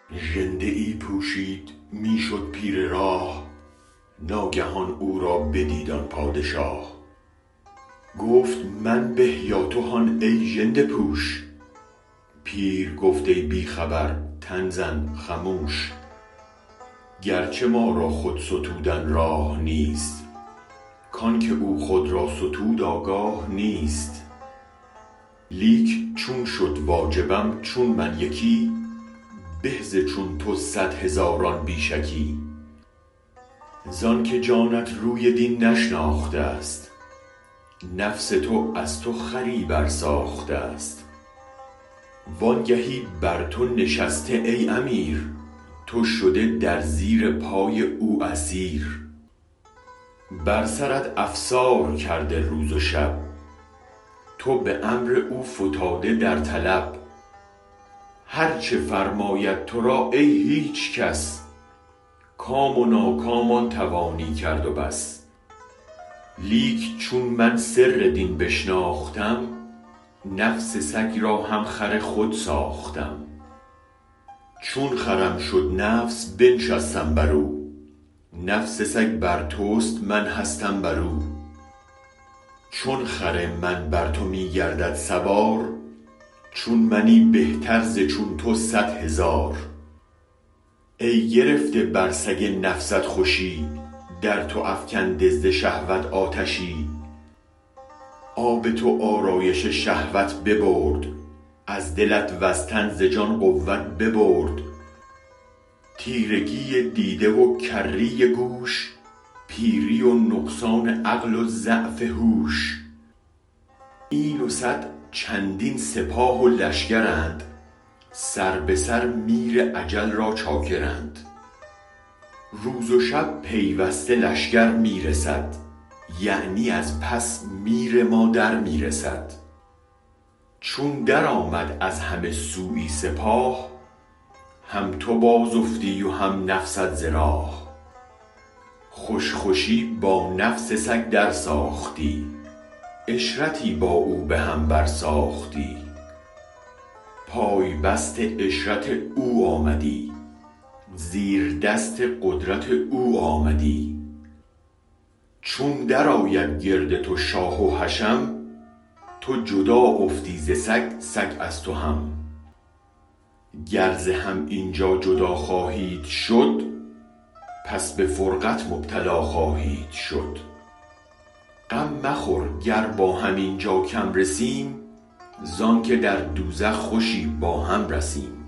ژنده ای پوشید می شد پیر راه ناگهان او را بدید آن پادشاه گفت من به یا تو هان ای ژنده پوش پیر گفت ای بی خبر تن زن خموش گرچه ما را خود ستودن راه نیست کانک او خود را ستود آگاه نیست لیک چون شد واجبم چون من یکی به ز چون تو صد هزاران بی شکی زانک جانت روی دین نشناختست نفس تو از تو خری برساختست وانگهی بر تو نشسته ای امیر تو شده در زیر پای او اسیر بر سرت افسار کرده روز و شب تو به امر او فتاده در طلب هرچ فرماید ترا ای هیچ کس کام و ناکام آن توانی کرد و بس لیک چون من سر دین بشناختم نفس سگ را هم خر خود ساختم چون خرم شد نفس بنشستم برو نفس سگ بر تست من هستم برو چون خر من بر تو می گردد سوار چون منی بهتر ز چون تو صد هزار ای گرفته بر سگ نفست خوشی در تو افکنده ز شهوت آتشی آب تو آرایش شهوت ببرد از دلت وز تن ز جان قوت ببرد تیرگی دیده و کری گوش پیری و نقصان عقل و ضعف هوش این و صد چندین سپاه و لشگرند سر به سر میر اجل را چاکرند روز و شب پیوسته لشگر می رسد یعنی از پس میر ما در می رسد چون درآمد از همه سویی سپاه هم تو باز افتی و هم نفست ز راه خوش خوشی با نفس سگ در ساختی عشرتی با او به هم برساختی پای بست عشرت او آمدی زیر دست قدرت او آمدی چون درآید گرد تو شاه و حشم تو جدا افتی ز سگ سگ از تو هم گر ز هم اینجا جدا خواهید شد پس به فرقت مبتلا خواهید شد غم مخور گر با هم اینجا کم رسیم زانک در دوزخ خوشی با هم رسیم